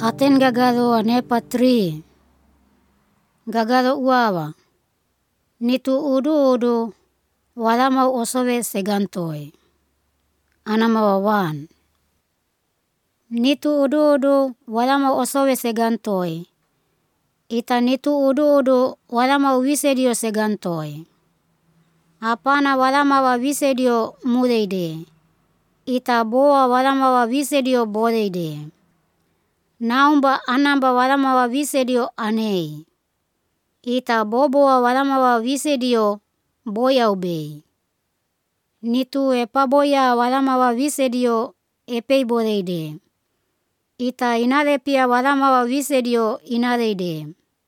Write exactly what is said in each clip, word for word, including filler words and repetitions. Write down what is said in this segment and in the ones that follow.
Aten gagado nepa tri. Gagado uawa. Nitu udu udu walama osowe segantoi. Anama wawan. Nitu udu udu walama osowe segantoi. Ita nitu udu udu walama uwisedio segantoi. Apana walama wawisedio mureide. Ita boa walama wawisedio boreide. Naumba anamba walama wawisedio anei. Ita boboa walama wawisedio boya ubei. Nitu epaboya walama wawisedio epei boreide. Ita inarepia walama wawisedio inareide.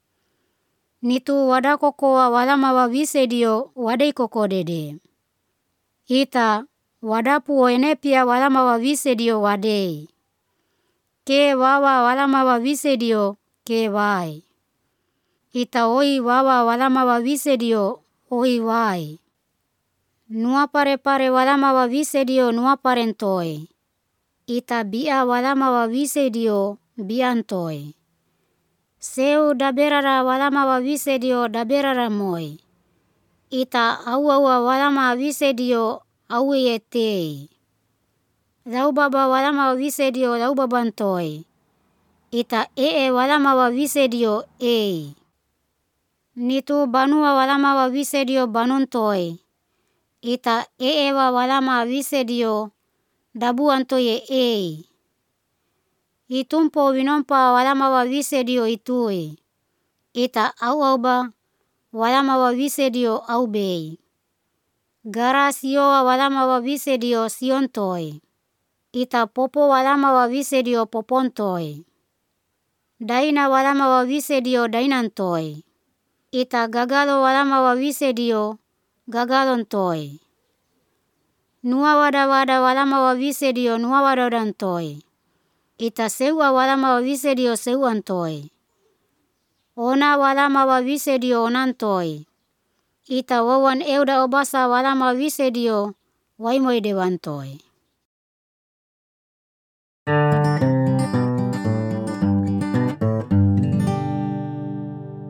Nitu wadakokoa walama wawisedio wadei kokodede. Ita wadapu enepia walama wawisedio wadei. Ke wawa walama wawisedio ke wai. Ita oi wawa walama wawisedio oi wai. Nua pare pare walama wawisedio nua parentoi. Ita bia walama wawisedio biantoi. Seu daberara walama wawisedio daberara moi. Ita au au walama wawisedio au etei. Raubaba walama wawisedio raubabantoi. Ita ee walama wawisedio ei. Nitu banua walama wawisedio banuntoi. Ita eewa walama wawisedio dabuantoye ei. Itumpo winompa walama wawisedio itui. Ita au auba walama wawisedio au bei. Gara sioa walama wawisedio siontoi. Ita popo walama wawisedio popontoi. Daina walama wawisedio dainantoi. Ita gagalo walama wawisedio gagalontoi. Nua wada wada walama wawisedio nua wada wadantoi. Ita seua walama wawisedio seuantoi. Ona walama wawisedio onantoi. Ita wawan euda obasa walama wawisedio waimoidewantoi.